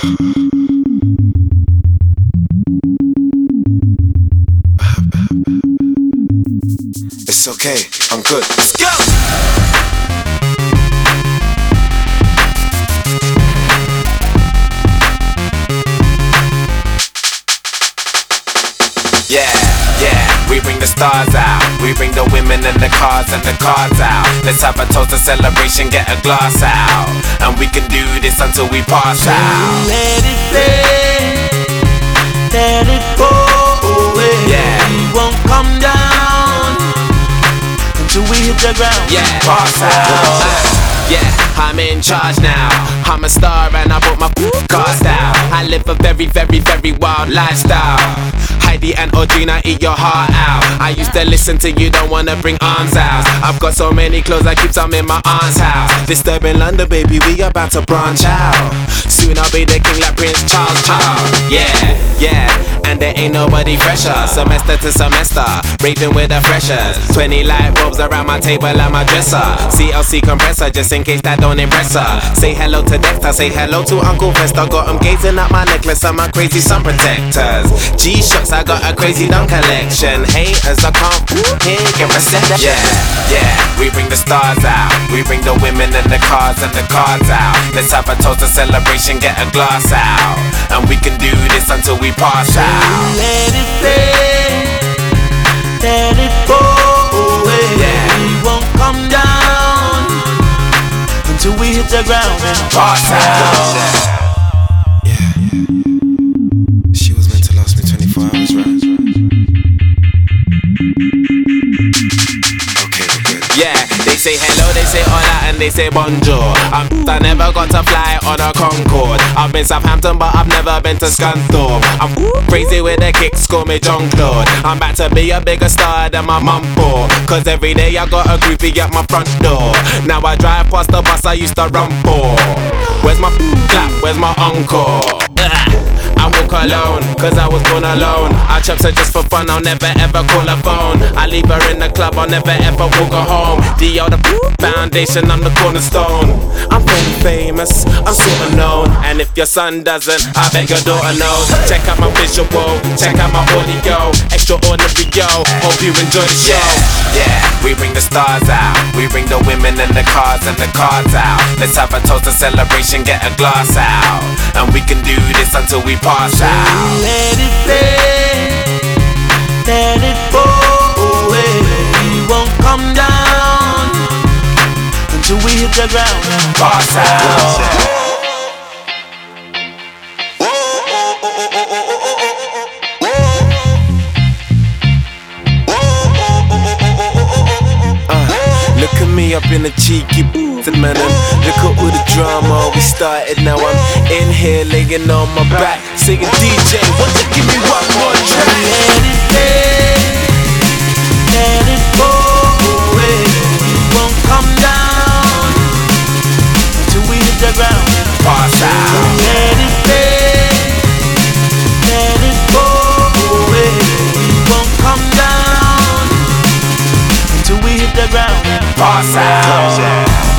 It's okay, I'm good. Let's go! Yeah, we bring the stars out. We bring the women and the cars and the cards out. Let's have a toast, a celebration, get a glass out. And we can do this until we pass out. Let it play, let it go away. Yeah, we won't come down until we hit the ground. Yeah, pass out. Yeah, I'm in charge now. I'm a star and I brought my cast out. I live a very, very, very wild lifestyle. Heidi and Audrina, eat your heart out. I used to listen to you, don't wanna bring arms out. I've got so many clothes, I keep some in my aunt's house. Disturbing London, baby, we about to branch out. Soon I'll be the king like Prince Charles. Yeah, and there ain't nobody fresher. Semester to semester, raving with the freshers. 20 light bulbs around my table and my dresser. CLC compressor, just in case that don't impress her. Say hello to Dexter, say hello to Uncle Fester. Got him gazing at my necklace and my crazy sun protectors. G-Shocks, I got a crazy dumb collection. Haters, I can't hear your reception. Yeah, we bring the stars out. We bring the women and the cars and the cards out. Let's have a toast, a celebration, get a glass out. And we can do this until we pass out. Let it play, let it go away. Yeah, we won't come down until we hit the ground and pass out. Yeah, she was meant to last me 24 hours, right? Okay, we're good. Yeah, they say hello, they say hola, and they say bonjour. I never got to fly on a Concorde. I've been Southampton, but I've never been to Scunthorpe. I'm crazy with the kicks, call me John Claude. I'm about to be a bigger star than my mum for. Cause every day I got a groupie at my front door. Now I drive past the bus I used to run for. Where's my clap, where's my encore? I walk alone, cause I was born alone. I chops her just for fun, I'll never ever call her phone. I leave her in the club, I'll never ever walk her home. D.O. the foundation, I'm the cornerstone. I'm very famous, I'm sorta known. And if your son doesn't, I bet your daughter knows. Check out my visual, check out my audio. Extraordinary, yo, hope you enjoy the show. Yeah, we bring the stars out. We bring the women and the cars and the cards out. Let's have a toast, a celebration, get a glass out. And we can do this until we pass out. Let it play, let it go away. We won't come down until we hit the ground and pass out. Look at me up in the cheeky man, look at all the drama we started. Now I'm in here laying on my back, singing DJ, won't you give me one more track? Let it play, let it go away. We won't come down until we hit the ground and pass out. Let it play, let it go away. We won't come down until we hit the ground and pass out.